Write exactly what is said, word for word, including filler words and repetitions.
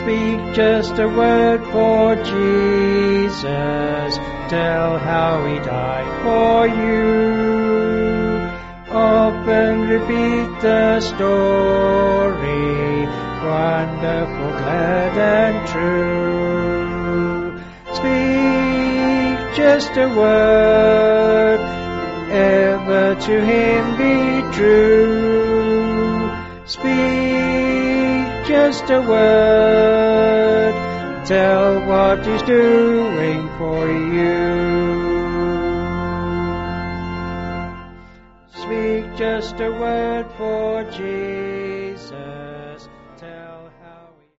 Speak just a word for Jesus. Tell how he died for you. Often repeat the story, wonderful, glad and true. Speak just a word, ever to him be true. Speak just a word, tell what he's doing for you. Speak just a word for Jesus.